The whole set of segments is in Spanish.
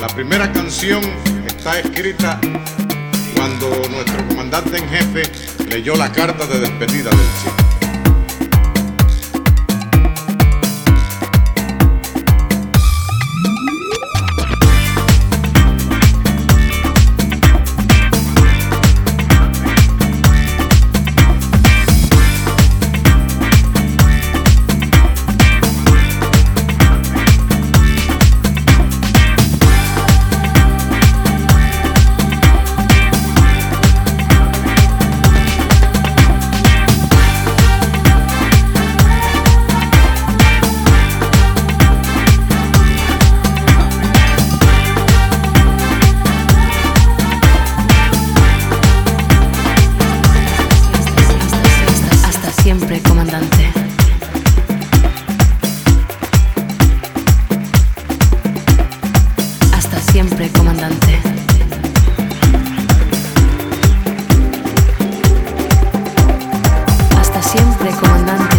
La primera canción está escrita cuando nuestro comandante en jefe leyó la carta de despedida del Che. Siempre, comandante. Hasta siempre, comandante. Hasta siempre, comandante.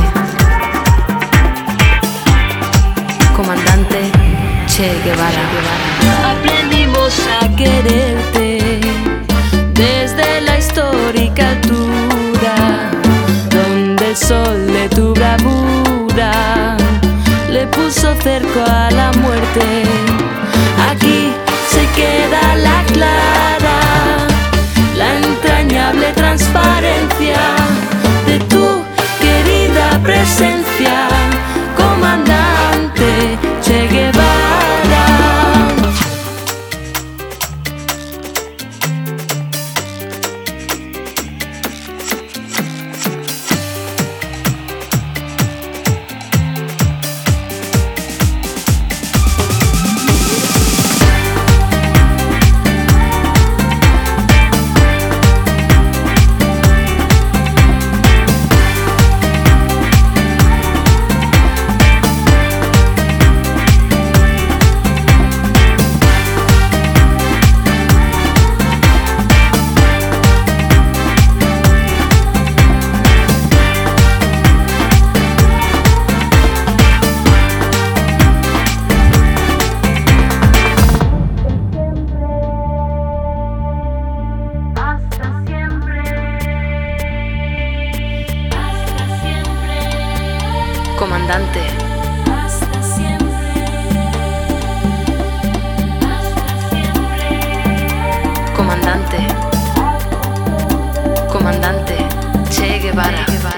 Comandante Che Guevara. Aprendimos a quererte desde la histórica altura, donde el sol de tu bravura le puso cerco a la muerte. Aquí se queda la clara, la entrañable transparencia de tu querida presencia, comandante Che Guevara. Comandante. Hasta siempre. Hasta siempre. Comandante. Comandante Che Guevara.